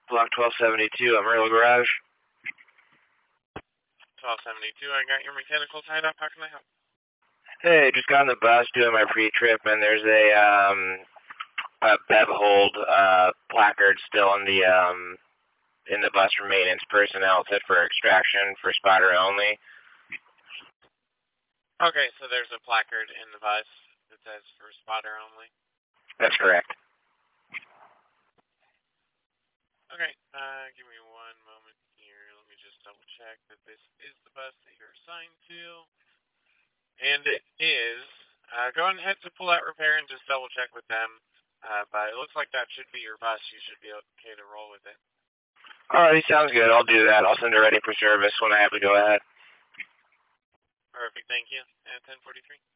Block 1272, Amarillo Garage. 1272, I got your mechanical tied up. How can I help? Hey, just got on the bus doing my pre-trip, and there's a bev hold placard still in the bus for maintenance personnel set for extraction for spotter only. Okay, so there's a placard in the bus that says for spotter only. That's correct. Okay, give me one moment here. Let me just double check that this is the bus that you're assigned to. And it is. Go ahead to pull out repair and just double check with them. But it looks like that should be your bus. You should be okay to roll with it. Alrighty, sounds good. I'll do that. I'll send it ready for service when I have to go ahead. Perfect, thank you. At 1043.